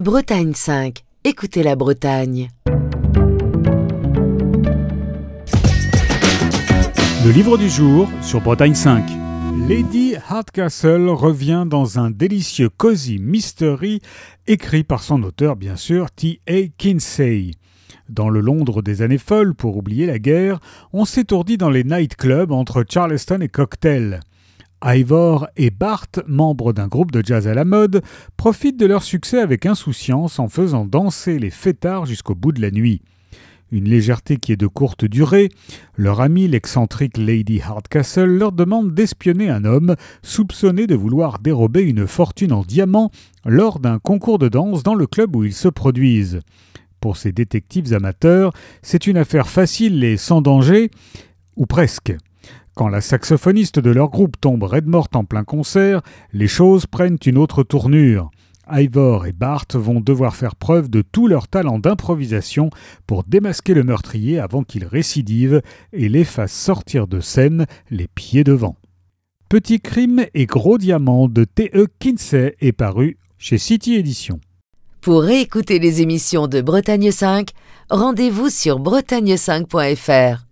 Bretagne 5, écoutez la Bretagne. Le livre du jour sur Bretagne 5. Lady Hardcastle revient dans un délicieux cozy mystery écrit par son auteur bien sûr, T.A. Kinsey. Dans le Londres des années folles, pour oublier la guerre, on s'étourdit dans les nightclubs entre Charleston et cocktail. Ivor et Bart, membres d'un groupe de jazz à la mode, profitent de leur succès avec insouciance en faisant danser les fêtards jusqu'au bout de la nuit. Une légèreté qui est de courte durée, leur ami l'excentrique Lady Hardcastle leur demande d'espionner un homme soupçonné de vouloir dérober une fortune en diamants lors d'un concours de danse dans le club où ils se produisent. Pour ces détectives amateurs, c'est une affaire facile et sans danger, ou presque. Quand la saxophoniste de leur groupe tombe raide morte en plein concert, les choses prennent une autre tournure. Ivor et Bart vont devoir faire preuve de tout leur talent d'improvisation pour démasquer le meurtrier avant qu'il récidive et les fasse sortir de scène les pieds devant. Petit crime et gros diamant de T.E. Kinsey est paru chez City Éditions. Pour réécouter les émissions de Bretagne 5, rendez-vous sur bretagne5.fr.